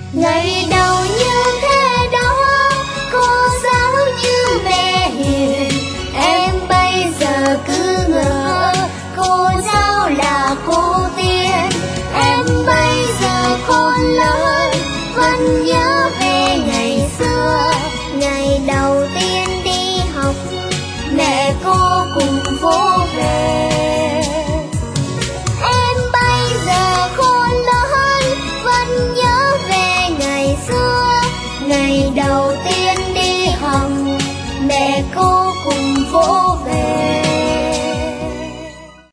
Ngày đầu như thế đó, cô giáo như mẹ hiền. Em bây giờ cứ ngỡ cô giáo là cô tiên. Em bây giờ khôn lớn vẫn nhớ về ngày xưa. Ngày đầu tiên đi học, mẹ cô cùng vỗ về. Em bây giờ khôn lớn vẫn nhớ về ngày xưa. Ngày đầu